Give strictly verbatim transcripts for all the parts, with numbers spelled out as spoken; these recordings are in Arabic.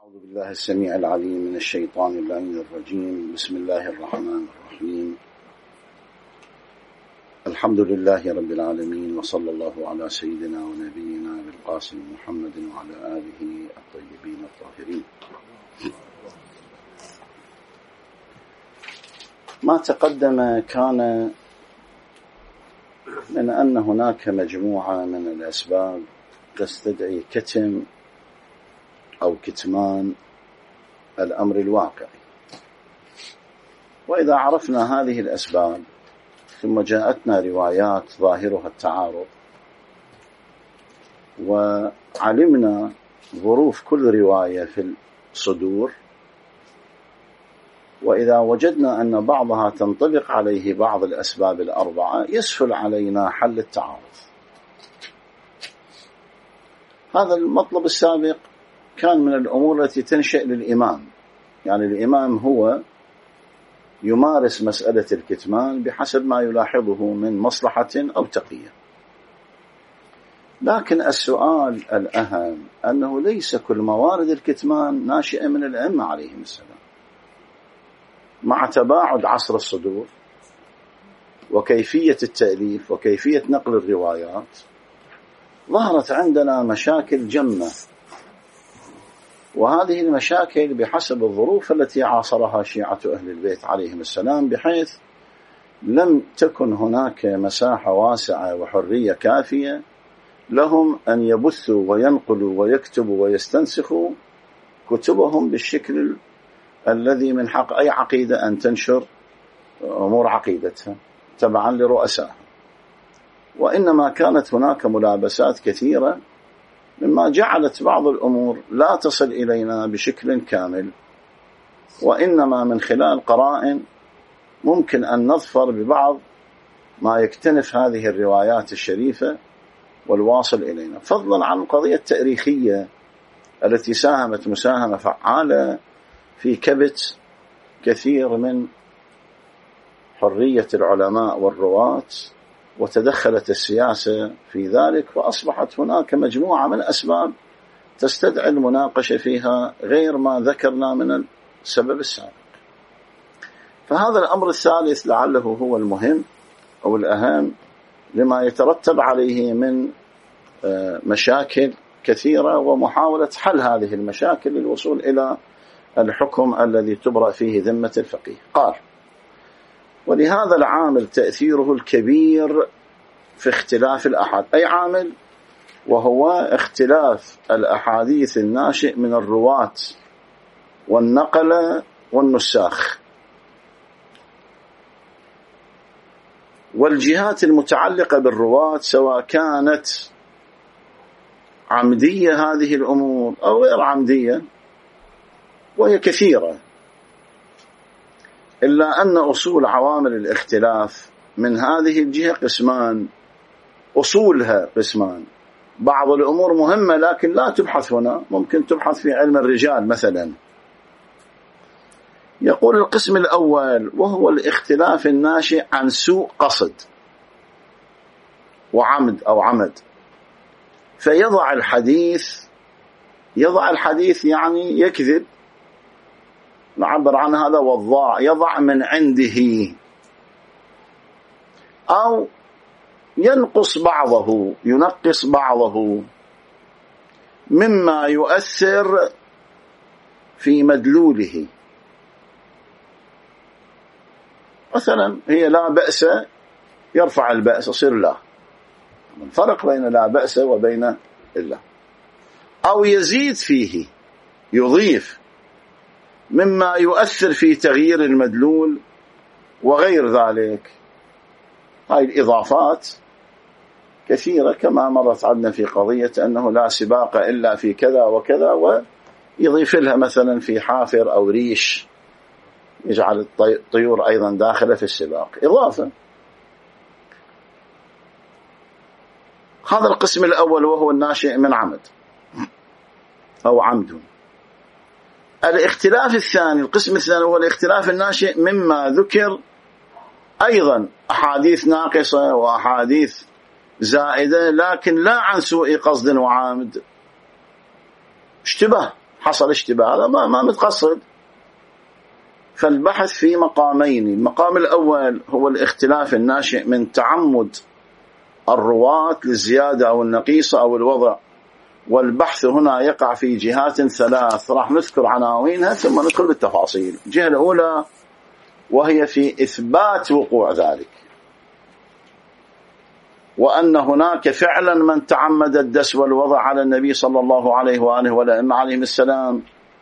أعوذ بالله السميع العليم من الشيطان اللعين الرجيم. بسم الله الرحمن الرحيم. الحمد لله رب العالمين، وصلى الله على سيدنا ونبينا بالقاسم محمد وعلى آله الطيبين الطاهرين. ما تقدم كان من أن هناك مجموعة من الأسباب تستدعي كتم أو كتمان الأمر الواقعي، وإذا عرفنا هذه الأسباب ثم جاءتنا روايات ظاهرها التعارض وعلمنا ظروف كل رواية في الصدور، وإذا وجدنا أن بعضها تنطبق عليه بعض الأسباب الأربعة يسهل علينا حل التعارض. هذا المطلب السابق كان من الأمور التي تنشأ للإمام، يعني الإمام هو يمارس مسألة الكتمان بحسب ما يلاحظه من مصلحة أو تقية. لكن السؤال الأهم أنه ليس كل موارد الكتمان ناشئة من الأئمة عليهم السلام. مع تباعد عصر الصدور وكيفية التأليف وكيفية نقل الروايات ظهرت عندنا مشاكل جمة، وهذه المشاكل بحسب الظروف التي عاصرها شيعة أهل البيت عليهم السلام، بحيث لم تكن هناك مساحة واسعة وحرية كافية لهم أن يبثوا وينقلوا ويكتبوا ويستنسخوا كتبهم بالشكل الذي من حق أي عقيدة أن تنشر أمور عقيدتها تبعا لرؤسائها، وإنما كانت هناك ملابسات كثيرة مما جعلت بعض الأمور لا تصل إلينا بشكل كامل، وإنما من خلال قرائن ممكن أن نظفر ببعض ما يكتنف هذه الروايات الشريفة والواصل إلينا، فضلا عن القضية التاريخية التي ساهمت مساهمة فعالة في كبت كثير من حرية العلماء والرواة، وتدخلت السياسة في ذلك، فأصبحت هناك مجموعة من أسباب تستدعي المناقشة فيها غير ما ذكرنا من السبب السابق. فهذا الأمر الثالث لعله هو المهم أو الأهم لما يترتب عليه من مشاكل كثيرة، ومحاولة حل هذه المشاكل للوصول إلى الحكم الذي تبرأ فيه ذمة الفقيه. قال: ولهذا العامل تأثيره الكبير في اختلاف الأحاد. أي عامل؟ وهو اختلاف الأحاديث الناشئ من الرواة والنقل والنساخ، والجهات المتعلقة بالرواة، سواء كانت عمدية هذه الأمور أو غير عمدية، وهي كثيرة، إلا أن أصول عوامل الاختلاف من هذه الجهة قسمان، أصولها قسمان. بعض الأمور مهمة لكن لا تبحث هنا، ممكن تبحث في علم الرجال مثلا. يقول القسم الأول وهو الاختلاف الناشئ عن سوء قصد وعمد أو عمد، فيضع الحديث يضع الحديث يعني يكذب، نعبر عن هذا وضاع، يضع من عنده، أو ينقص بعضه ينقص بعضه مما يؤثر في مدلوله. مثلا هي لا بأس، يرفع البأس يصير لا، الفرق بين لا بأس وبين إلا. أو يزيد فيه يضيف مما يؤثر في تغيير المدلول وغير ذلك. هاي الإضافات كثيرة كما مرت عندنا في قضية أنه لا سباق إلا في كذا وكذا، ويضيف لها مثلا في حافر أو ريش، يجعل الطيور أيضا داخلة في السباق، إضافة. هذا القسم الأول وهو الناشئ من عمد أو عمد. الاختلاف الثاني، القسم الثاني، هو الاختلاف الناشئ مما ذكر أيضا أحاديث ناقصة وأحاديث زائدة، لكن لا عن سوء قصد وعامد، اشتباه حصل اشتباه، هذا ما, ما متقصد. فالبحث في مقامين: المقام الأول هو الاختلاف الناشئ من تعمد الرواة للزيادة أو النقيصة أو الوضع، والبحث هنا يقع في جهات ثلاث راح نذكر عناوينها ثم ندخل بالتفاصيل. الجهة الأولى وهي في إثبات وقوع ذلك، وأن هناك فعلا من تعمد الدس والوضع على النبي صلى الله عليه وآله والأئمة عليهم السلام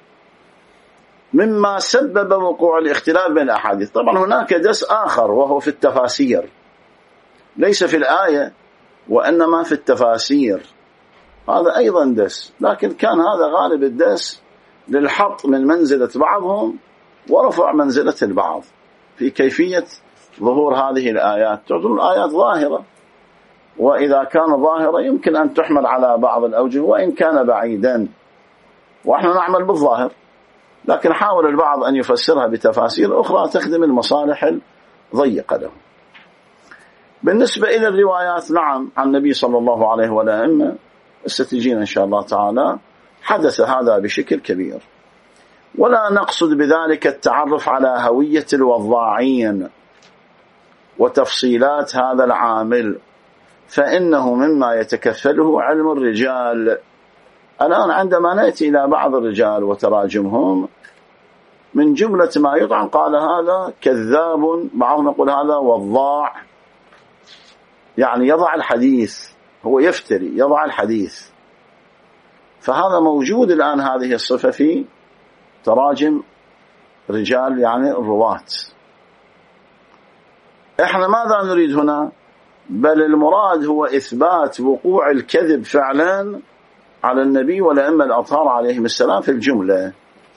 مما سبب وقوع الاختلاف بين الأحاديث. طبعا هناك دس آخر وهو في التفاسير، ليس في الآية وإنما في التفاسير، هذا أيضا دس، لكن كان هذا غالب الدس للحط من منزلة بعضهم ورفع منزلة البعض في كيفية ظهور هذه الآيات. تعتبر الآيات ظاهرة، وإذا كان ظاهرة يمكن أن تحمل على بعض الأوجه وإن كان بعيدا، وإحنا نعمل بالظاهر، لكن حاول البعض أن يفسرها بتفاسير أخرى تخدم المصالح الضيقة له. بالنسبة إلى الروايات، نعم، عن النبي صلى الله عليه والأئمة ستجينا إن شاء الله تعالى حدث هذا بشكل كبير، ولا نقصد بذلك التعرف على هوية الوضاعين وتفصيلات هذا العامل، فإنه مما يتكفله علم الرجال. الآن عندما نأتي إلى بعض الرجال وتراجمهم، من جملة ما يطعن قال هذا كذاب، بعضهم يقول هذا وضاع، يعني يضع الحديث، هو يفتري يضع الحديث. فهذا موجود الآن هذه الصفة في تراجم رجال يعني الرواة. احنا ماذا نريد هنا؟ بل المراد هو إثبات وقوع الكذب فعلا على النبي والأئمة الأطهار عليهم السلام في الجملة.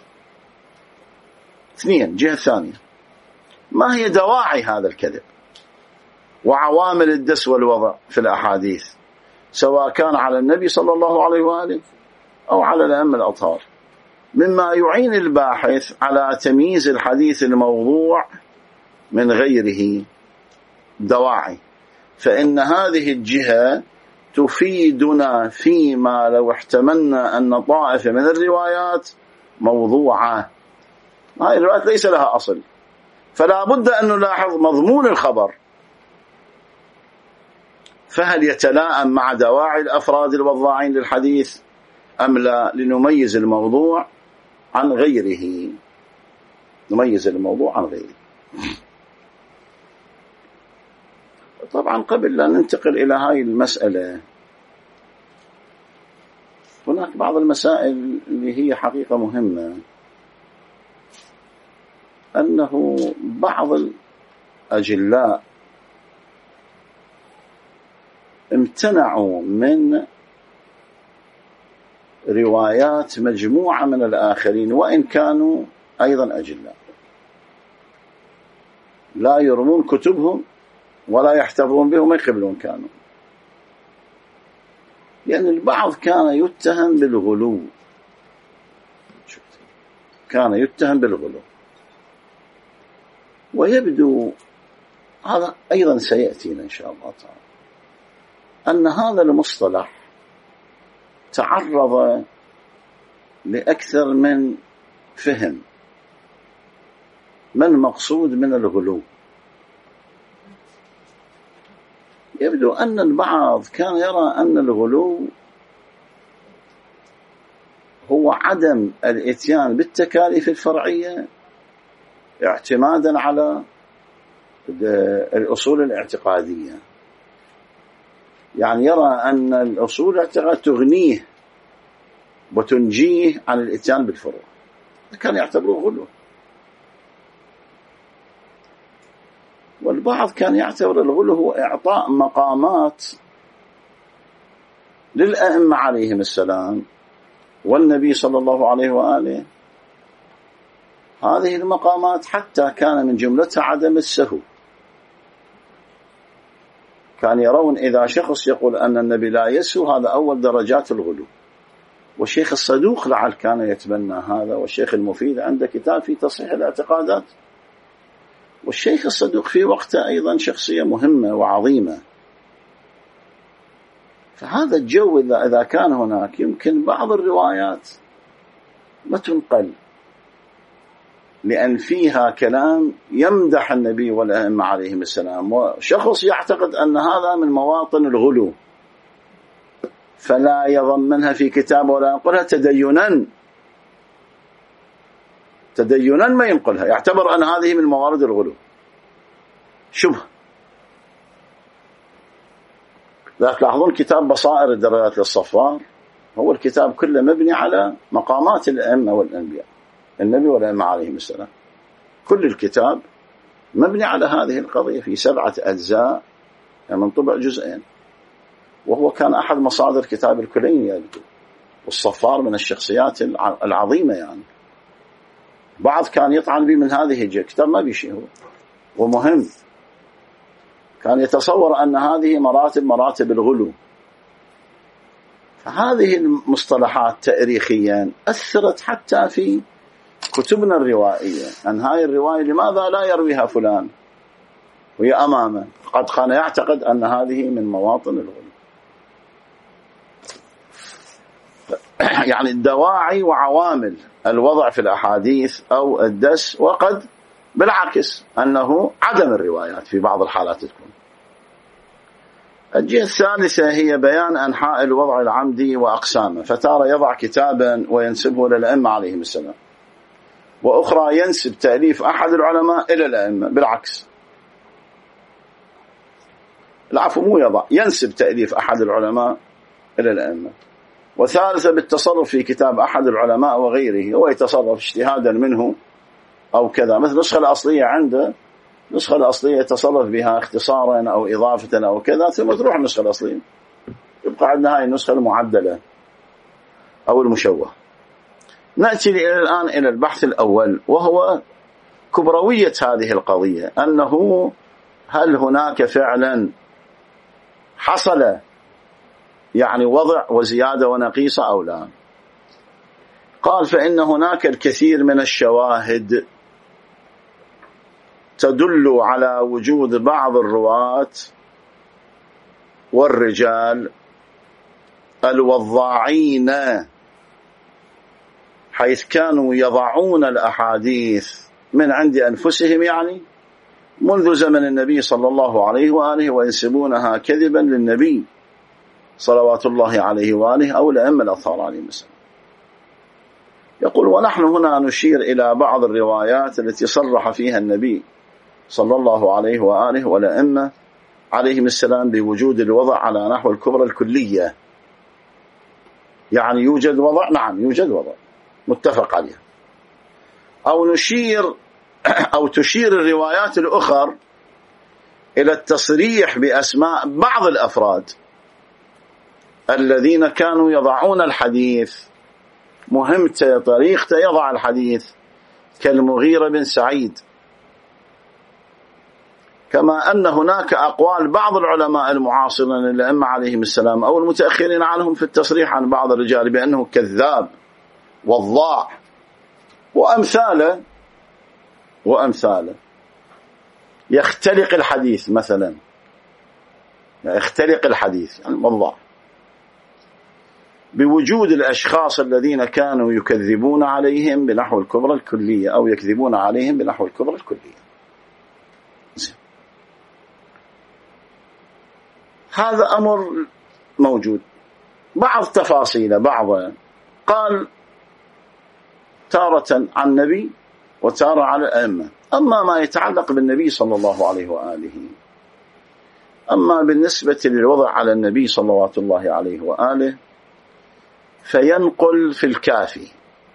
اثنين، جهة ثانية، ما هي دواعي هذا الكذب وعوامل الدس والوضع في الأحاديث، سواء كان على النبي صلى الله عليه وآله أو على الأئمة الأطهار، مما يعين الباحث على تمييز الحديث الموضوع من غيره. دواعي، فإن هذه الجهة تفيدنا فيما لو احتملنا أن طائفة من الروايات موضوعة، هذه الروايات ليس لها أصل، فلا بد أن نلاحظ مضمون الخبر، فهل يتلائم مع دواعي الأفراد الوضاعين للحديث أم لا، لنميز الموضوع عن غيره، نميز الموضوع عن غيره. طبعا قبل لا ننتقل إلى هاي المسألة، هناك بعض المسائل اللي هي حقيقة مهمة، أنه بعض الأجلاء امتنعوا من روايات مجموعة من الآخرين، وإن كانوا أيضا أجلاء، لا يرمون كتبهم ولا يحتفظون بهم، ما يقبلون كانوا، لأن يعني البعض كان يتهم بالغلو، كان يتهم بالغلو، ويبدو هذا أيضا سيأتينا إن شاء الله تعالى أن هذا المصطلح تعرض لأكثر من فهم ما المقصود من الغلو. يبدو أن البعض كان يرى أن الغلو هو عدم الاتيان بالتكاليف الفرعية اعتمادا على الأصول الاعتقادية، يعني يرى أن الأصول الاعتقاد تغنيه وتنجيه عن الاتيان بالفروع، كان يعتبره غلو. والبعض كان يعتبر الغلو هو إعطاء مقامات للأئمة عليهم السلام والنبي صلى الله عليه وآله، هذه المقامات حتى كان من جملتها عدم السهو. كان يرون إذا شخص يقول أن النبي لا يسهو هذا أول درجات الغلو، والشيخ الصدوق لعل كان يتبنى هذا، والشيخ المفيد عنده كتاب في تصحيح الاعتقادات، والشيخ الصدوق في وقته أيضا شخصية مهمة وعظيمة. فهذا الجو إذا إذا كان هناك، يمكن بعض الروايات ما تنقل، لأن فيها كلام يمدح النبي والأئمة عليهم السلام، وشخص يعتقد أن هذا من مواطن الغلو فلا يضمنها في كتابه ولا ينقلها تدينا تدينا ما ينقلها، يعتبر أن هذه من موارد الغلو شبه. لا تلاحظون كتاب بصائر الدرجات للصفار هو الكتاب كله مبني على مقامات الأئمة والأنبياء، النبي والأئمة عليهم السلام، كل الكتاب مبني على هذه القضية في سبعة أجزاء يعني من طبع جزئين، وهو كان أحد مصادر كتاب الكليني يبدو، والصفار من الشخصيات العظيمة يعني. بعض كان يطعن به من هذه الجهة، كتاب ما بيشي هو ومهم، كان يتصور أن هذه مراتب مراتب الغلو. فهذه المصطلحات تاريخيا أثرت حتى في كتبنا الروائية، أن هاي الرواية لماذا لا يرويها فلان وهي أمامه، قد كان يعتقد أن هذه من مواطن الغلو. يعني الدواعي وعوامل الوضع في الأحاديث أو الدس، وقد بالعكس أنه عدم الروايات في بعض الحالات تكون. الجهة الثالثة هي بيان أنحاء الوضع العمدي وأقسامه، فتارة يضع كتابا وينسبه للأئمة عليهم السلام، وأخرى ينسب تأليف أحد العلماء إلى الأئمة، بالعكس العفو مو يضع، ينسب تأليف أحد العلماء إلى الأئمة. وثالثة بالتصرف في كتاب أحد العلماء وغيره، هو يتصرف اجتهادا منه أو كذا، مثل النسخة الأصلية عنده، النسخة الأصلية يتصرف بها اختصارا أو إضافة أو كذا، ثم تروح النسخة الأصلية، يبقى عندنا هاي النسخة المعدلة أو المشوه. نأتي الآن إلى البحث الأول، وهو كبروية هذه القضية، أنه هل هناك فعلا حصل يعني وضع وزيادة ونقيصة أو لا؟ قال فإن هناك الكثير من الشواهد تدل على وجود بعض الرواة والرجال الوضاعين، حيث كانوا يضعون الأحاديث من عند أنفسهم، يعني منذ زمن النبي صلى الله عليه وآله، وينسبونها كذبا للنبي صلوات الله عليه وآله أو الأئمة الأطهار عليهم السلام. يقول ونحن هنا نشير إلى بعض الروايات التي صرح فيها النبي صلى الله عليه وآله والأئمة عليهم السلام بوجود الوضع على نحو الكبرى الكلية. يعني يوجد وضع، نعم يوجد وضع متفق عليه. أو نشير أو تشير الروايات الأخرى إلى التصريح بأسماء بعض الأفراد الذين كانوا يضعون الحديث، مهمته طريقته يضع الحديث، كالمغيرة بن سعيد. كما أن هناك أقوال بعض العلماء المعاصرين للأئمة عليهم السلام أو المتأخرين عنهم في التصريح عن بعض الرجال بأنه كذاب وضاع وأمثاله وأمثاله. يختلق الحديث مثلا، يختلق الحديث يعني وضاع، بوجود الأشخاص الذين كانوا يكذبون عليهم بنحو الكبرى الكلية أو يكذبون عليهم بنحو الكبرى الكلية. هذا أمر موجود. بعض تفاصيل بعض قال تارة عن النبي وتارة على الأئمة. أما ما يتعلق بالنبي صلى الله عليه وآله، أما بالنسبة للوضع على النبي صلوات الله عليه وآله، فينقل في الكافي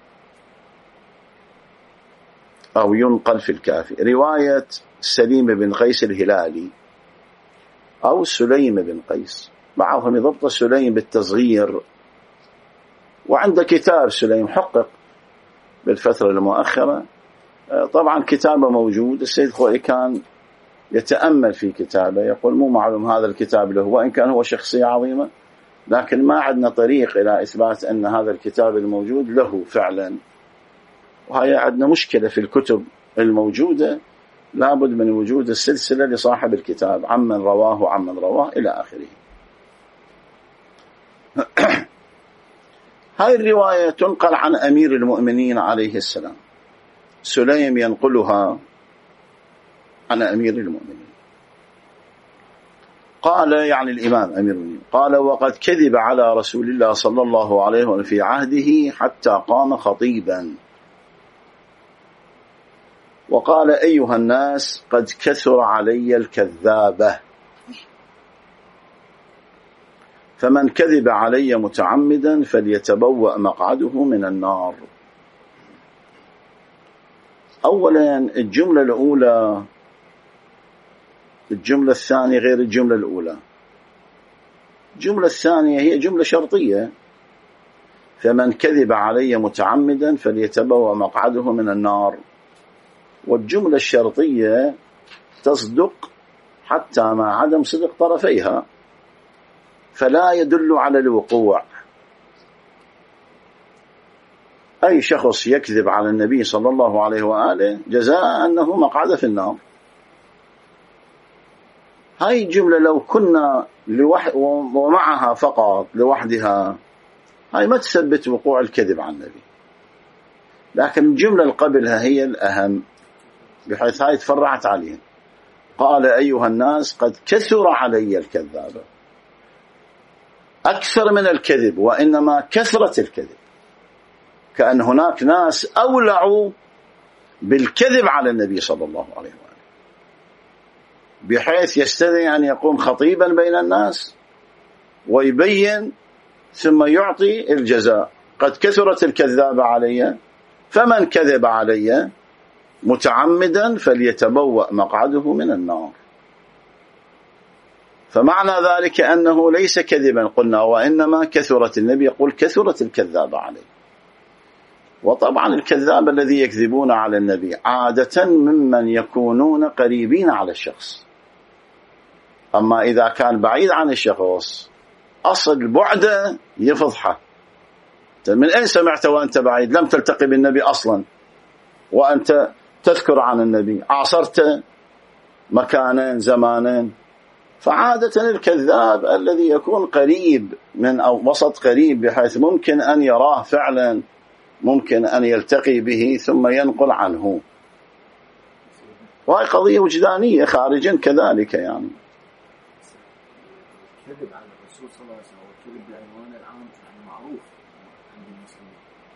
أو ينقل في الكافي رواية سليم بن قيس الهلالي أو سليم بن قيس، بعضهم يضبط سليم بالتصغير، وعند كتاب سليم حقق بالفترة المؤخرة، طبعا كتابه موجود، السيد خوئي كان يتأمل في كتابه، يقول مو معلوم هذا الكتاب له، وإن كان هو شخصية عظيمة، لكن ما عندنا طريق إلى إثبات أن هذا الكتاب الموجود له فعلا. وهي عندنا مشكلة في الكتب الموجودة، لابد من وجود السلسلة لصاحب الكتاب، عمن رواه وعمن رواه إلى آخره. هاي الرواية تنقل عن أمير المؤمنين عليه السلام، سليم ينقلها عن أمير المؤمنين. قال يعني الإمام أمير المؤمنين قال: وقد كذب على رسول الله صلى الله عليه وسلم في عهده حتى قام خطيبا وقال: أيها الناس قد كثر علي الكذابة، فمن كذب علي متعمدا فليتبوأ مقعده من النار. أولا الجملة الأولى، الجملة الثانية غير الجملة الأولى. الجملة الثانية هي جملة شرطية: فمن كذب علي متعمدا فليتبوأ مقعده من النار. والجملة الشرطية تصدق حتى مع عدم صدق طرفيها، فلا يدل على الوقوع. أي شخص يكذب على النبي صلى الله عليه وآله جزاء أنه مقعد في النار. هاي الجملة لو كنا لوحد ومعها فقط لوحدها هاي ما تثبت وقوع الكذب على النبي، لكن الجملة اللي قبلها هي الأهم، بحيث هاي تفرعت عليه. قال: أيها الناس قد كثر علي الكذابة، أكثر من الكذب، وإنما كثرة الكذب، كأن هناك ناس أولعوا بالكذب على النبي صلى الله عليه وآله، بحيث يستدعي أن يقوم خطيبا بين الناس ويبين ثم يعطي الجزاء. قد كثرت الكذابة علي، فمن كذب علي متعمدا فليتبوأ مقعده من النار. فمعنى ذلك أنه ليس كذبا قلنا، وإنما كثرت. النبي يقول كثرت الكذابة عليه. وطبعا الكذاب الذي يكذبون على النبي عادة ممن يكونون قريبين على الشخص، أما إذا كان بعيد عن الشخص أصل بعده يفضحه. من أين سمعت وأنت بعيد؟ لم تلتقي بالنبي أصلا، وأنت تذكر عن النبي، عاصرت مكانين زمانين. فعادة الكذاب الذي يكون قريب من أو وسط قريب، بحيث ممكن أن يراه فعلا، ممكن أن يلتقي به ثم ينقل عنه. وهي قضية وجدانية خارجا كذلك. يعني الكذب على الرسول صلى الله عليه وسلم والكذب بعنوان العام يعني معروف عند المسلمين.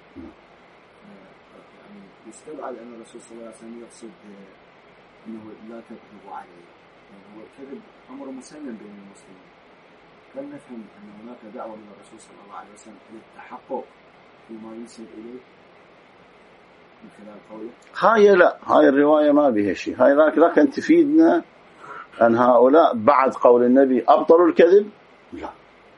يعني يستبعد أن الرسول صلى الله عليه وسلم يقصد أنه لا تكذبوا عليه، يعني هو الكذب أمر مسلم بين المسلمين. فلنفهم أن هناك دعوة من الرسول صلى الله عليه وسلم للتحقق فيما ينسب إليه من خلال قوله. هاي لا، هاي الرواية ما بها شيء. هاي لكن تفيدنا أن هؤلاء بعد قول النبي أبطلوا الكذب؟ لا،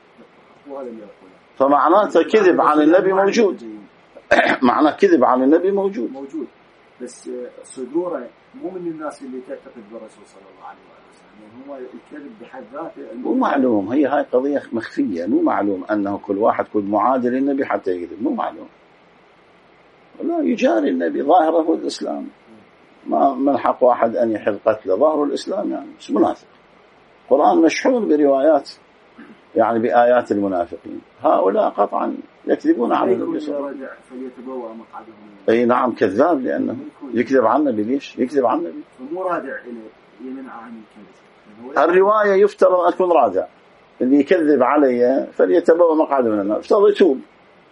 فمعناته كذب عن النبي موجود. معناه كذب عن النبي موجود موجود بس صدوره مو من الناس اللي تعتقد بالرسول صلى الله عليه وسلم. يعني هو الكذب بحد ذاته مو معلوم. هي هاي قضية مخفية، مو معلوم أنه كل واحد كل معادل للنبي حتى يكذب، مو معلوم. لا، يجاري النبي ظاهره الإسلام، ما من حق واحد أن يحل قتله، ظاهر الإسلام، يعني مش منافق. القرآن مشحون بروايات يعني بآيات المنافقين. هؤلاء قطعا يكذبون على النبي صلى الله عليه وسلم. أي نعم، كذاب، لأنه يكذب عن النبي. ليش يكذب عن النبي؟ فمو رادع إليه يمنع عن الكذب. الرواية يفترض أن تكون رادع. اللي يكذب علي فليتبوأ مقعده من النار. يفترض يتوب،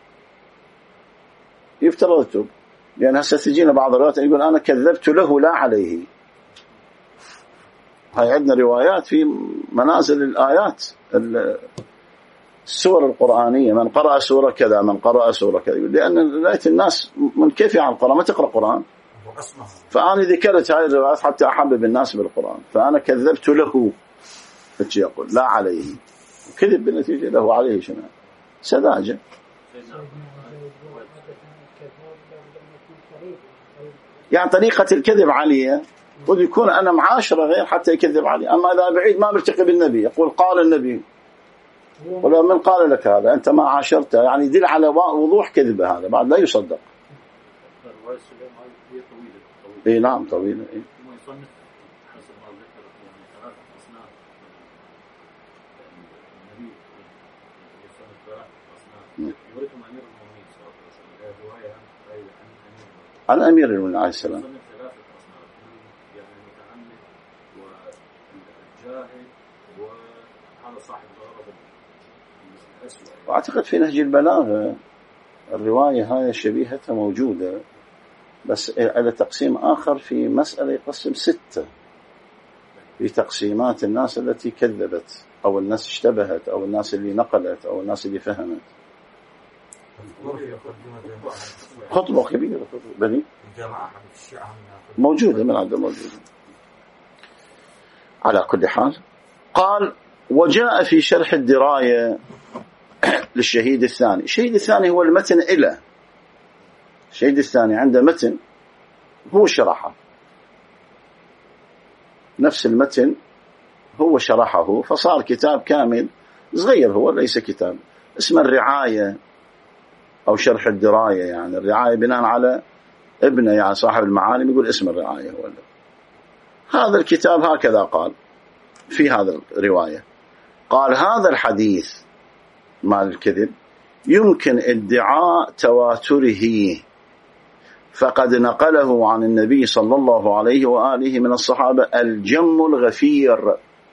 يفترض يتوب، لأن هسه تجينا بعض الروايات يقول أنا كذبت له لا عليه. هاي عندنا روايات في منازل الآيات السور القرآنية، من قرأ سورة كذا، من قرأ سورة كذا، لأن رأيت الناس منكفية عن القرآن، ما تقرأ قرآن. فأنا ذكرت هاي الروايات حتى أحبب الناس بالقرآن. فأنا كذبت له، فتش يقول لا عليه، كذب بالنتيجة له عليه شنو؟ سذاجة. يعني طريقة الكذب عليه قد يكون أنا معاشرة غير حتى يكذب عليه. أما إذا بعيد ما بلتقي بالنبي يقول قال النبي، ولا من قال لك هذا؟ أنت ما عاشرته، يعني يدل على وضوح كذبه، هذا بعد لا يصدق. إيه نعم طويلة. إيه يورثهم أمير المؤمنين صلى الله عليه وسلم رواية عن أمير المؤمنين عليه السلام ثلاثة أصناف يعني المتعمد والجاهل وهذا صاحب الغرض الأسود. وأعتقد في نهج البلاغة الرواية هاي شبيهتها موجودة، بس على تقسيم آخر في مسألة يقسم ستة في تقسيمات الناس التي كذبت أو الناس اشتبهت أو الناس اللي نقلت أو الناس اللي فهمت. خطبة كبيرة بني موجودة من عدة موجودة. على كل حال قال وجاء في شرح الدراية للشهيد الثاني. الشهيد الثاني هو المتن إلى الشهيد الثاني عنده متن هو شرحه، نفس المتن هو شرحه فصار كتاب كامل صغير، هو ليس كتاب اسمه الرعاية أو شرح الدراية. يعني الرعاية بناء على ابنه يعني صاحب المعالم يقول اسم الرعاية هو اللي. هذا الكتاب هكذا قال في هذا الرواية، قال هذا الحديث مال الكذب يمكن ادعاء تواتره فقد نقله عن النبي صلى الله عليه وآله من الصحابة الجم الغفير.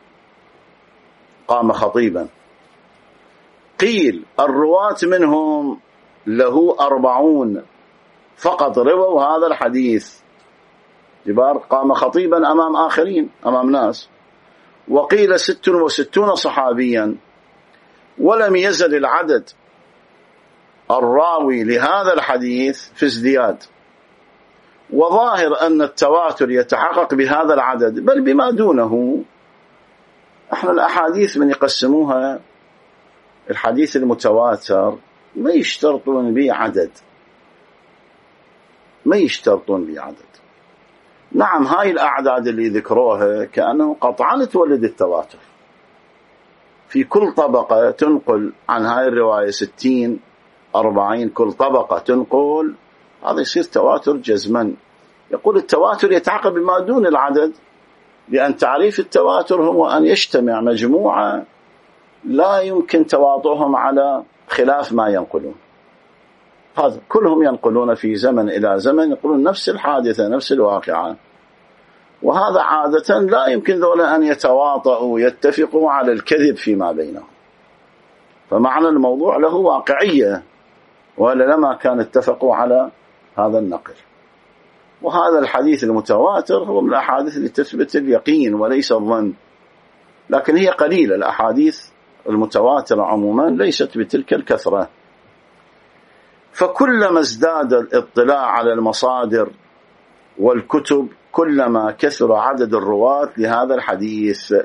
قام خطيبا قيل الرواة منهم له أربعون فقط رووا هذا الحديث. جبار قام خطيبا أمام آخرين أمام ناس. وقيل ست وستون صحابيا ولم يزل العدد الراوي لهذا الحديث في ازدياد، وظاهر أن التواتر يتحقق بهذا العدد بل بما دونه. احنا الأحاديث من يقسموها الحديث المتواتر ما يشترطون به عدد، ما يشترطون به عدد. نعم هاي الأعداد اللي ذكروها كأنه قطعا تولد التواتر. في كل طبقة تنقل عن هاي الرواية ستين أربعين كل طبقة تنقل، هذا يصير تواتر جزما. يقول التواتر يتعقب بما دون العدد، لأن تعريف التواتر هو أن يجتمع مجموعة لا يمكن تواطؤهم على خلاف ما ينقلون. هذا كلهم ينقلون في زمن إلى زمن، يقولون نفس الحادثة نفس الواقعة، وهذا عادة لا يمكن ذولا أن يتواطؤوا يتفقوا على الكذب فيما بينهم. فمعنى الموضوع له واقعية، ولا لما كان اتفقوا على هذا النقل. وهذا الحديث المتواتر هو من الأحاديث اللي تثبت اليقين وليس الظن، لكن هي قليلة. الأحاديث المتواترة عموما ليست بتلك الكثرة. فكلما ازداد الاطلاع على المصادر والكتب كلما كثر عدد الرواة لهذا الحديث.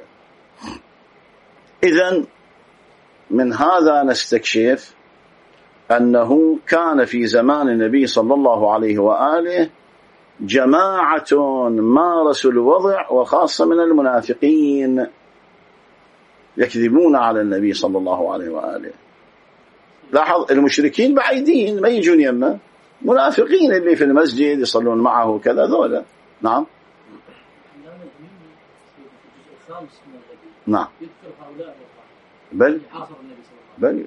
إذن من هذا نستكشف أنه كان في زمان النبي صلى الله عليه وآله جماعة مارسوا الوضع، وخاصة من المنافقين يكذبون على النبي صلى الله عليه وآله. لاحظ المشركين بعيدين ما يجون يمه، منافقين اللي في المسجد يصلون معه كذا ذولا. نعم نعم بل بل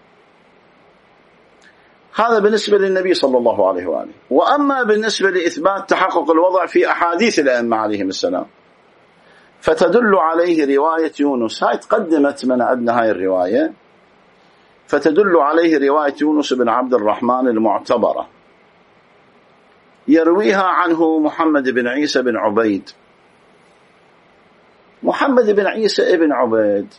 هذا بالنسبة للنبي صلى الله عليه وآله. وأما بالنسبة لإثبات تحقق الوضع في أحاديث الأئمة عليهم السلام فتدل عليه رواية يونس. هاي تقدمت من عندنا هاي الرواية، فتدل عليه رواية يونس بن عبد الرحمن المعتبرة يرويها عنه محمد بن عيسى بن عبيد. محمد بن عيسى ابن عبيد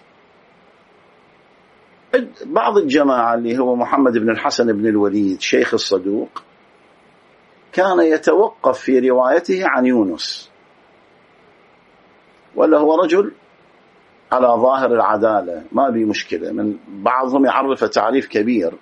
بعض الجماعة اللي هو محمد بن الحسن بن الوليد شيخ الصدوق كان يتوقف في روايته عن يونس، ولا هو رجل على ظاهر العدالة ما بي مشكلة. من بعضهم يعرف تعريف كبير،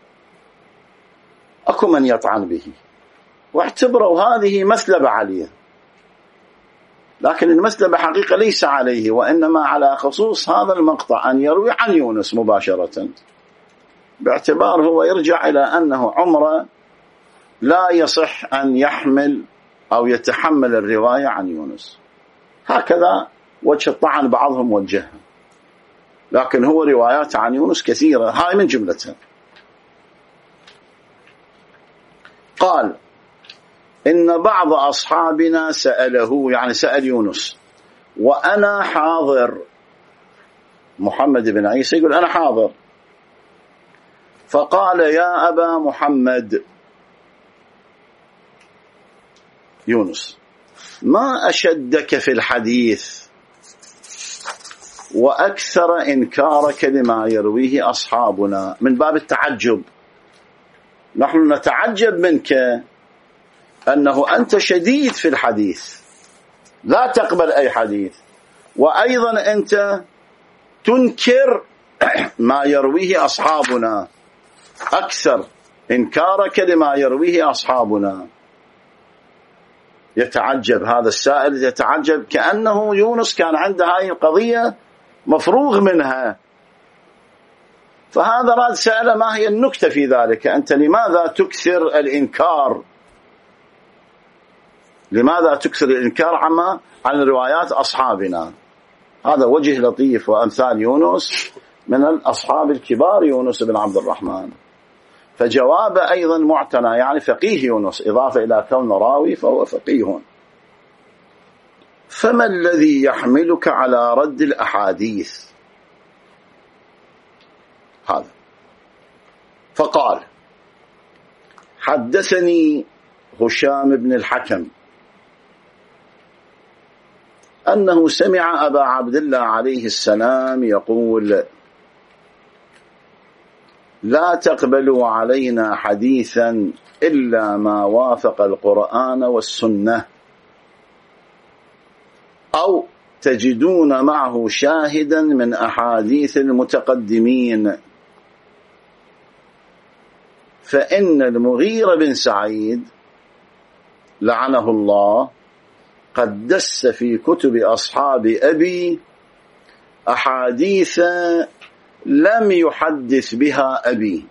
أكو من يطعن به واعتبروا هذه مثلبة عليه، لكن المثلبة حقيقة ليس عليه، وإنما على خصوص هذا المقطع أن يروي عن يونس مباشرة، باعتبار هو يرجع إلى أنه عمره لا يصح أن يحمل أو يتحمل الرواية عن يونس. هكذا وجه الطعن بعضهم وجهها، لكن هو روايات عن يونس كثيرة، هاي من جملتها. قال إن بعض أصحابنا سأله، يعني سأل يونس وأنا حاضر. محمد بن عيسى يقول أنا حاضر. فقال يا أبا محمد يونس ما أشدك في الحديث وأكثر إنكارك لما يرويه أصحابنا، من باب التعجب. نحن نتعجب منك أنه أنت شديد في الحديث، لا تقبل أي حديث، وأيضا أنت تنكر ما يرويه أصحابنا، أكثر إنكارك لما يرويه أصحابنا. يتعجب هذا السائل، يتعجب كأنه يونس كان عنده هذه القضية مفروغ منها. فهذا راد سأل ما هي النكتة في ذلك، أنت لماذا تكثر الإنكار، لماذا تكثر الإنكار عما عن روايات أصحابنا؟ هذا وجه لطيف وأمثال يونس من الأصحاب الكبار، يونس بن عبد الرحمن. فجواب أيضا معتنى، يعني فقيه يونس، إضافة إلى كون راوي فهو فقيه. فما الذي يحملك على رد الأحاديث؟ هذا. فقال حدثني هشام بن الحكم أنه سمع أبا عبد الله عليه السلام يقول لا تقبلوا علينا حديثا إلا ما وافق القرآن والسنة، أو تجدون معه شاهدا من أحاديث المتقدمين. فإن المغيرة بن سعيد لعنه الله قد دس في كتب أصحاب أبي أحاديث لم يحدث بها أبي،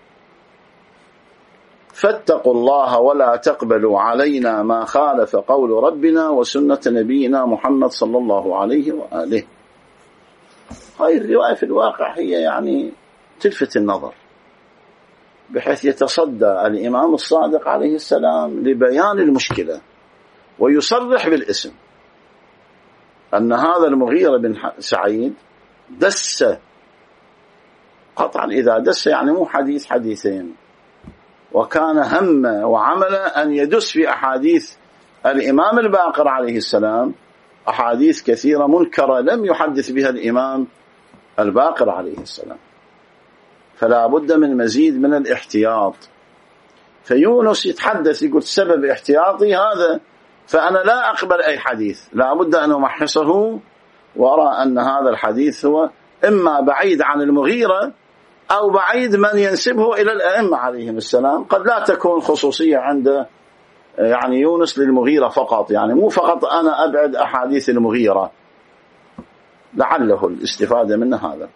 فاتقوا الله ولا تقبلوا علينا ما خالف قول ربنا وسنة نبينا محمد صلى الله عليه وآله. هاي الرواية في الواقع هي يعني تلفت النظر، بحيث يتصدى الإمام الصادق عليه السلام لبيان المشكلة ويصرح بالاسم أن هذا المغيرة بن سعيد دس، قطعا إذا دس يعني مو حديث حديثين، وكان هم وعمل أن يدس في أحاديث الإمام الباقر عليه السلام، أحاديث كثيرة منكرة لم يحدث بها الإمام الباقر عليه السلام. فلا بد من مزيد من الاحتياط. فيونس يتحدث يقول سبب احتياطي هذا، فأنا لا أقبل أي حديث، لا بد أن أمحصه وأرى أن هذا الحديث هو إما بعيد عن المغيرة أو بعيد من ينسبه إلى الأئمة عليهم السلام. قد لا تكون خصوصية عند يعني يونس للمغيرة فقط، يعني مو فقط أنا أبعد أحاديث المغيرة، لعله الاستفادة من هذا.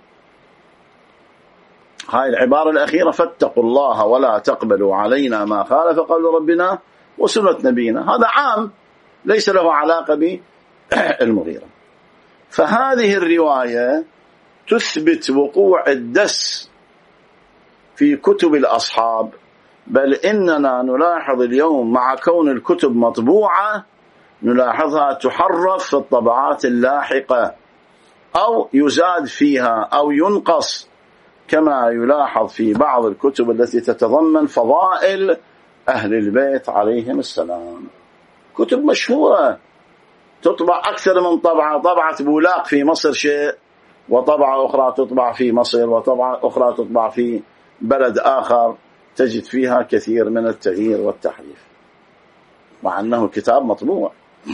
هاي العبارة الأخيرة فاتقوا الله ولا تقبلوا علينا ما خالف قول ربنا وسنة نبينا، هذا عام ليس له علاقة بالمغيرة. فهذه الرواية تثبت وقوع الدس في كتب الأصحاب، بل إننا نلاحظ اليوم مع كون الكتب مطبوعة نلاحظها تحرف في الطبعات اللاحقة أو يزاد فيها أو ينقص، كما يلاحظ في بعض الكتب التي تتضمن فضائل أهل البيت عليهم السلام. كتب مشهورة تطبع أكثر من طبعة، طبعة بولاق في مصر شيء، وطبعة أخرى تطبع في مصر، وطبعة أخرى تطبع في بلد آخر، تجد فيها كثير من التغيير والتحريف مع أنه كتاب مطبوع.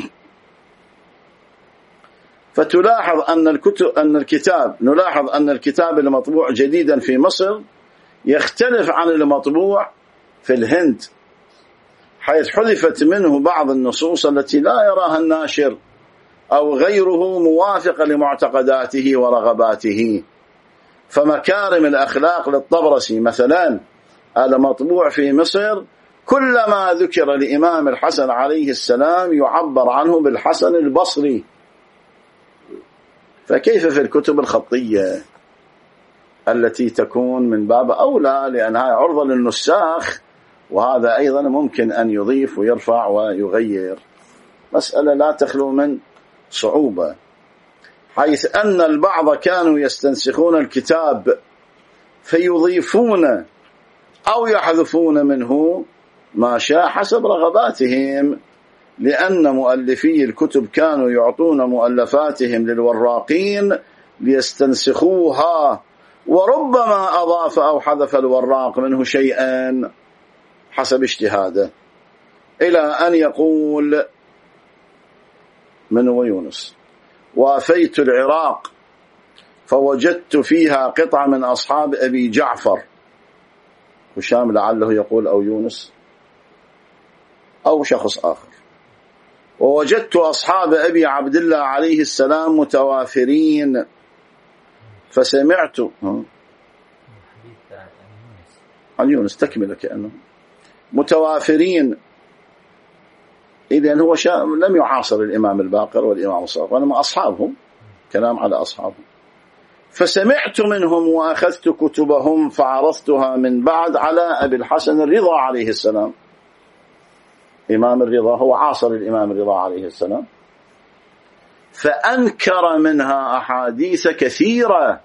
فتلاحظ أن الكتب أن الكتاب نلاحظ أن الكتاب المطبوع جديدا في مصر يختلف عن المطبوع في الهند، حيث حذفت منه بعض النصوص التي لا يراها الناشر أو غيره موافقة لمعتقداته ورغباته. فمكارم الأخلاق للطبرسي مثلا المطبوع في مصر كلما ذكر الإمام الحسن عليه السلام يعبر عنه بالحسن البصري، فكيف في الكتب الخطية التي تكون من باب أولى لأنها عرضة للنساخ وهذا أيضا ممكن أن يضيف ويرفع ويغير، مسألة لا تخلو من صعوبة، حيث أن البعض كانوا يستنسخون الكتاب فيضيفون أو يحذفون منه ما شاء حسب رغباتهم، لأن مؤلفي الكتب كانوا يعطون مؤلفاتهم للوراقين ليستنسخوها، وربما أضاف أو حذف الوراق منه شيئا حسب اجتهاده، إلى أن يقول من هو يونس: وافيت العراق فوجدت فيها قطعة من أصحاب أبي جعفر، هشام لعله يقول أو يونس أو شخص آخر، ووجدت أصحاب أبي عبد الله عليه السلام متوافرين فسمعت عن يونس تكمل كأنه متوافرين، إذن هو لم يعاصر الإمام الباقر والإمام الصادق، وإنما أصحابهم، كلام على أصحابهم. فسمعت منهم وأخذت كتبهم فعرضتها من بعد على أبي الحسن الرضا عليه السلام. إمام الرضا هو عاصر الإمام الرضا عليه السلام، فأنكر منها أحاديث كثيرة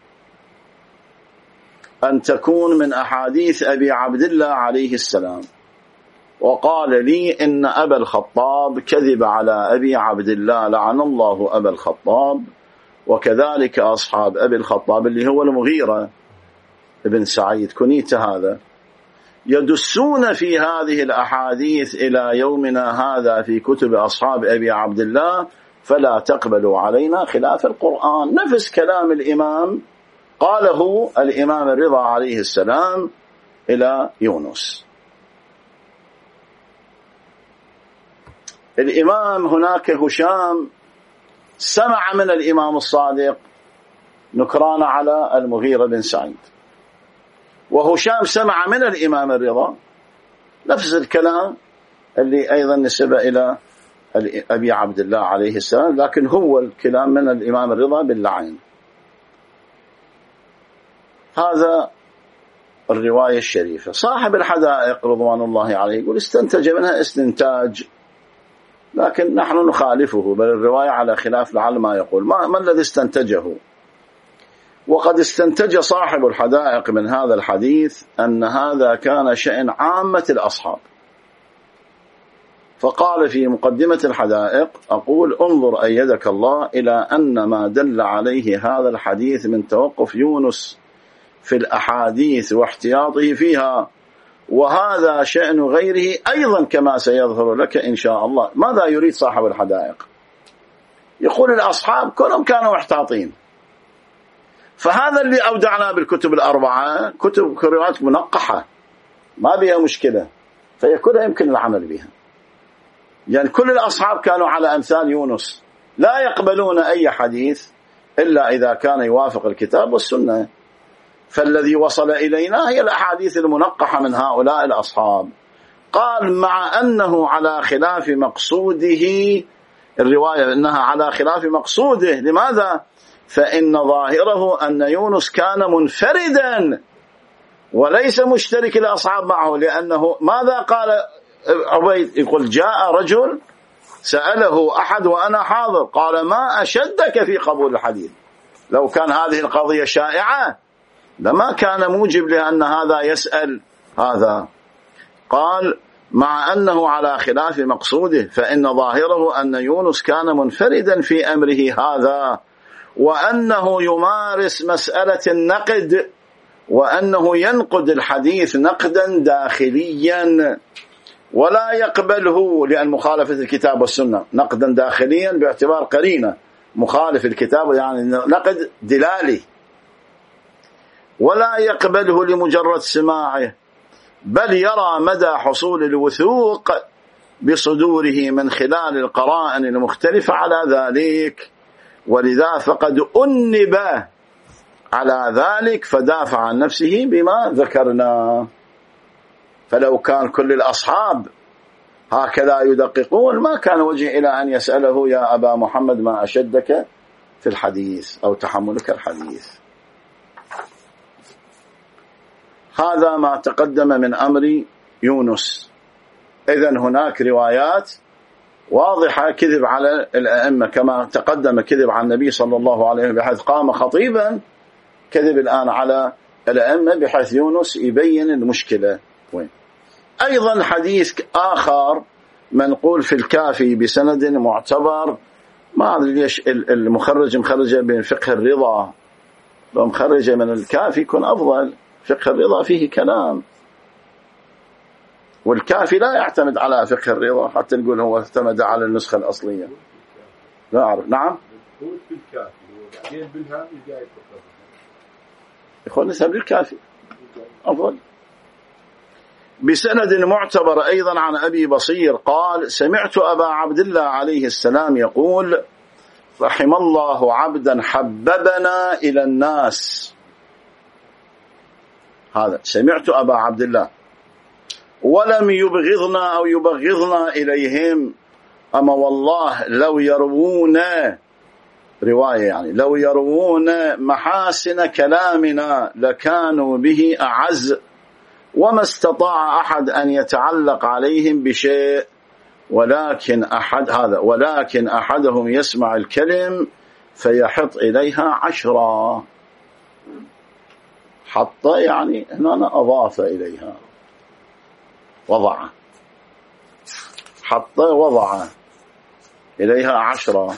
أن تكون من أحاديث أبي عبد الله عليه السلام، وقال لي إن أبا الخطاب كذب على أبي عبد الله لعن الله أبا الخطاب، وكذلك أصحاب أبي الخطاب اللي هو المغيرة ابن سعيد كنيت هذا، يدسون في هذه الأحاديث إلى يومنا هذا في كتب أصحاب أبي عبد الله، فلا تقبلوا علينا خلاف القرآن. نفس كلام الإمام قاله الإمام الرضا عليه السلام إلى يونس. الإمام هناك هشام سمع من الإمام الصادق نكران على المغيرة بن سعيد، وهشام سمع من الإمام الرضا نفس الكلام اللي أيضا نسب إلى أبي عبد الله عليه السلام، لكن هو الكلام من الإمام الرضا باللعين. هذا الرواية الشريفة. صاحب الحدائق رضوان الله عليه يقول استنتج منها استنتاج، لكن نحن نخالفه، بل الرواية على خلاف لعل ما يقول. ما, ما الذي استنتجه؟ وقد استنتج صاحب الحدائق من هذا الحديث أن هذا كان شأن عامة الأصحاب، فقال في مقدمة الحدائق: أقول انظر أيدك الله إلى أن ما دل عليه هذا الحديث من توقف يونس في الأحاديث واحتياطه فيها، وهذا شأن غيره أيضا كما سيظهر لك إن شاء الله. ماذا يريد صاحب الحدائق؟ يقول الأصحاب كلهم كانوا محتاطين، فهذا اللي أودعنا بالكتب الأربعة كتب روايات منقحة ما بها مشكلة، فيكون يمكن العمل بها. يعني كل الأصحاب كانوا على أمثال يونس، لا يقبلون أي حديث إلا إذا كان يوافق الكتاب والسنة، فالذي وصل إلينا هي الأحاديث المنقحة من هؤلاء الأصحاب. قال مع أنه على خلاف مقصوده، الرواية أنها على خلاف مقصوده. لماذا؟ فإن ظاهره أن يونس كان منفردا وليس مشترك الأصحاب معه، لأنه ماذا قال عبيد؟ يقول جاء رجل سأله أحد وأنا حاضر قال ما أشدك في قبول الحديث. لو كان هذه القضية شائعة لما كان موجب لأن هذا يسأل هذا. قال مع أنه على خلاف مقصوده، فإن ظاهره أن يونس كان منفردا في أمره هذا، وأنه يمارس مسألة النقد، وأنه ينقد الحديث نقدا داخليا ولا يقبله لأن مخالفة الكتاب والسنة، نقدا داخليا باعتبار قرينة مخالف الكتاب، يعني نقد دلالي، ولا يقبله لمجرد سماعه، بل يرى مدى حصول الوثوق بصدوره من خلال القرائن المختلفة على ذلك، ولذا فقد أنب على ذلك فدافع عن نفسه بما ذكرنا. فلو كان كل الأصحاب هكذا يدققون ما كان وجه إلى أن يسأله يا أبا محمد ما أشدك في الحديث أو تحملك الحديث. هذا ما تقدم من أمر يونس. إذن هناك روايات واضحة كذب على الأئمة، كما تقدم كذب على النبي صلى الله عليه وسلم بحيث قام خطيبا، كذب الآن على الأئمة بحيث يونس يبين المشكلة وين. أيضا حديث آخر منقول في الكافي بسند معتبر، ما أدري ليش المخرج مخرجة بين فقه الرضا، لو مخرجة من الكافي يكون أفضل. فقه الرضا فيه كلام، والكافي لا يعتمد على فقه الرضا حتى نقول هو اعتمد على النسخة الأصلية. لا أعرف. نعم هو في الكافي وبعدين بالهام جاي فقه يقول نسب للكافي أفضل. بسند معتبر أيضا عن أبي بصير قال: سمعت أبا عبد الله عليه السلام يقول: رحم الله عبدا حببنا إلى الناس. هذا سمعت أبا عبد الله ولم يبغضنا أو يبغضنا إليهم، أما والله لو يروون رواية يعني لو يروون محاسن كلامنا لكانوا به أعز، وما استطاع أحد أن يتعلق عليهم بشيء، ولكن أحد هذا ولكن أحدهم يسمع الكلم فيحط إليها عشرة. حط يعني هنا أضاف إليها، وضع، حط وضع إليها عشرة.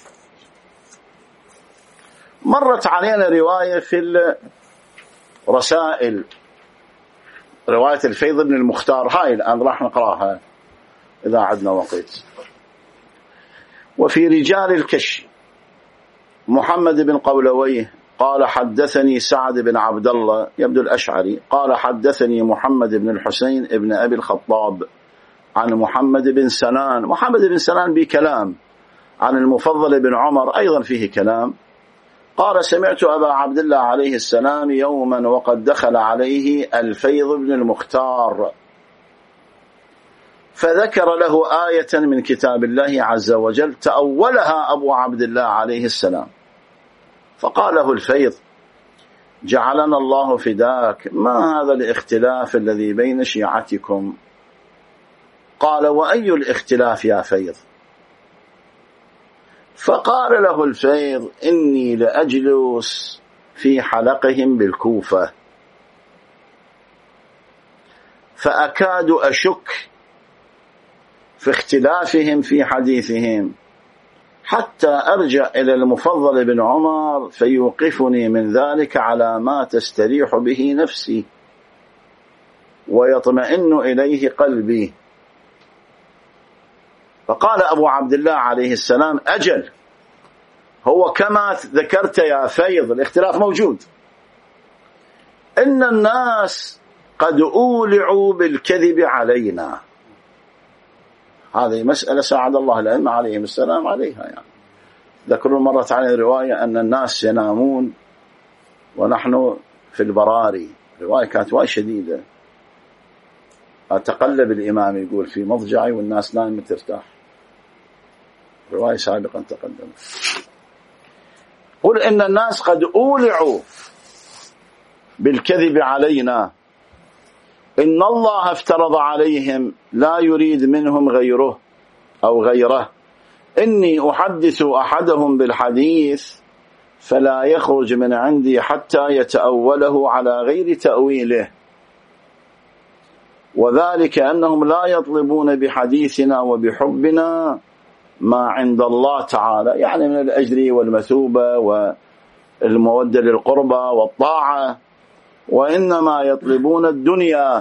مرت علينا رواية في الرسائل، رواية الفيض بن المختار، هاي الآن راح نقراها إذا عدنا وقت. وفي رجال الكشف محمد بن قولويه قال: حدثني سعد بن عبد الله يبدو الأشعري قال: حدثني محمد بن الحسين ابن أبي الخطاب عن محمد بن سنان. محمد بن سنان بكلام، عن المفضل بن عمر أيضا فيه كلام. قال: سمعت أبا عبد الله عليه السلام يوما وقد دخل عليه الفيض بن المختار فذكر له آية من كتاب الله عز وجل تأولها أبو عبد الله عليه السلام، فقال له الفيض: جعلنا الله فداك، ما هذا الاختلاف الذي بين شيعتكم؟ قال: وأي الاختلاف يا فيض؟ فقال له الفيض: إني لأجلس في حلقهم بالكوفة فأكاد أشك في اختلافهم في حديثهم حتى أرجع إلى المفضل بن عمر فيوقفني من ذلك على ما تستريح به نفسي ويطمئن إليه قلبي. فقال أبو عبد الله عليه السلام: أجل، هو كما ذكرت يا فيض الاختلاف موجود، إن الناس قد أولعوا بالكذب علينا. هذه مسألة ساعد الله الأئمة عليهم السلام عليها. يعني ذكروا مرة على رواية أن الناس ينامون ونحن في البراري، رواية كانت وايد شديدة. أتقلب الإمام يقول في مضجعي والناس نايمة ترتاح، رواية سابقا تقدم. قل إن الناس قد أولعوا بالكذب علينا، إن الله افترض عليهم لا يريد منهم غيره أو غيره، إني أحدث أحدهم بالحديث فلا يخرج من عندي حتى يتأوله على غير تأويله، وذلك أنهم لا يطلبون بحديثنا وبحبنا ما عند الله تعالى، يعني من الأجر والمثوبة والمودة للقربى والطاعة، وإنما يطلبون الدنيا.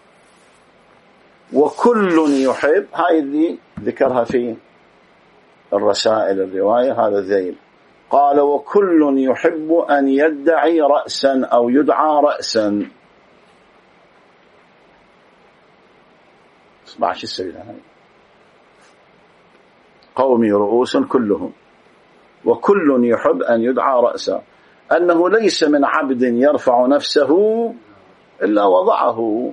وكل يحب، هاي اللي ذكرها في الرسائل الرواية، هذا ذيل. قال: وكل يحب أن يدعي رأسا أو يدعى رأسا. اسمع شو السبيل هاي، قومي رؤوس كلهم، وكل يحب أن يدعى رأسا، أنه ليس من عبد يرفع نفسه إلا وضعه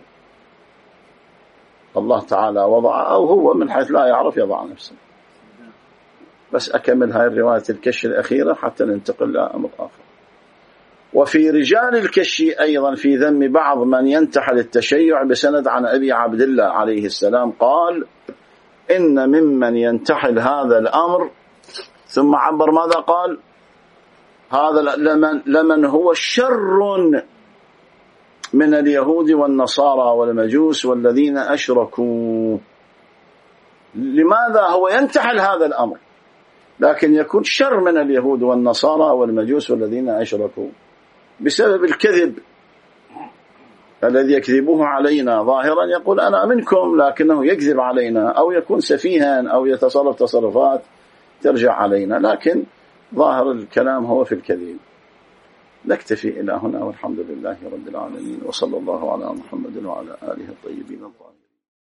الله تعالى وضعه، أو هو من حيث لا يعرف يضع نفسه. بس أكمل هاي الرواية الكشف الأخيرة حتى ننتقل إلى أمر آخر. وفي رجال الكشي أيضا في ذم بعض من ينتحل التشيع بسند عن أبي عبد الله عليه السلام قال إن ممن ينتحل هذا الأمر، ثم عبر ماذا قال؟ هذا لمن, لمن هو شر من اليهود والنصارى والمجوس والذين أشركوا. لماذا هو ينتحل هذا الأمر لكن يكون شر من اليهود والنصارى والمجوس والذين أشركوا؟ بسبب الكذب الذي يكذبه علينا ظاهرا، يقول أنا منكم لكنه يكذب علينا، أو يكون سفيها أو يتصرف تصرفات ترجع علينا، لكن ظاهر الكلام هو في الكذب. نكتفي إلى هنا والحمد لله رب العالمين، وصلى الله على محمد وعلى آله الطيبين الطاهرين.